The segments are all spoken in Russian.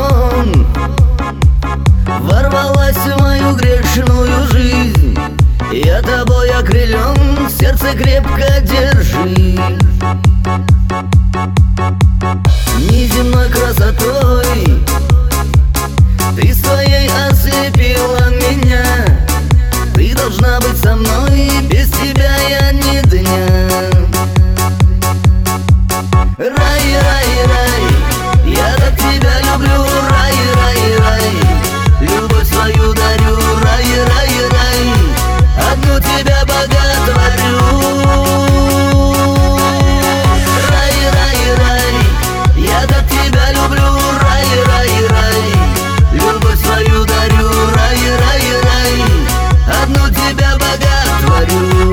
сон ворвалась в мою грешную жизнь. Я тобой окрылен, сердце крепко держи. Неземной красотой ты своей ослепила меня. Ты должна быть со мной, без тебя я ни дня. Рай, рай, рай, я так тебя люблю. Рай, рай, рай, любовь свою дарю. Рай, рай, рай, одну тебя боготворю. Рай, рай, рай, я так тебя люблю. Рай, рай, рай, любовь свою дарю. Рай, рай, рай, одну тебя боготворю.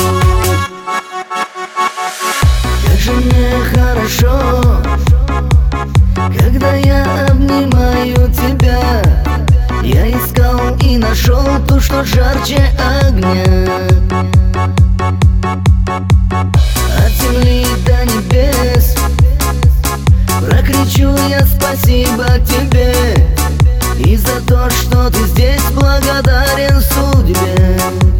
Как же мне хорошо, когда я обнимаю тебя. Я искал и нашел ту, что жарче огня. От земли до небес прокричу я спасибо тебе. И за то, что ты здесь, благодарен судьбе.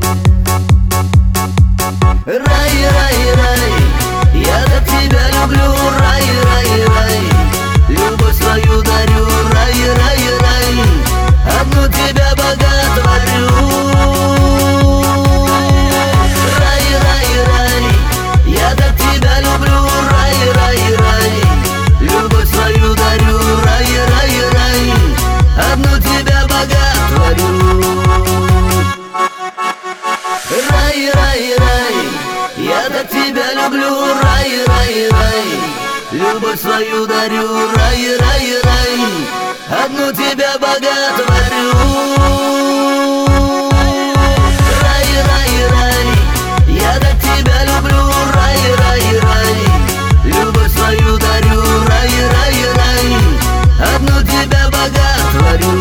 Рай, рай, рай, я так тебя люблю. Рай, рай, рай, любовь свою дарю. Рай, рай, рай, одну тебя боготворю. Рай, рай, рай, я так тебя люблю. Рай, рай, рай, любовь свою дарю. Рай, рай, рай, одну тебя боготворю. Рай, рай, рай, я так тебя люблю. Рай, рай, рай, любовь свою дарю. Рай, рай, рай, одну тебя боготворю. Рай, рай, рай, я так тебя люблю. Рай, рай, рай, любовь свою дарю. Рай, рай, рай, одну тебя боготворю.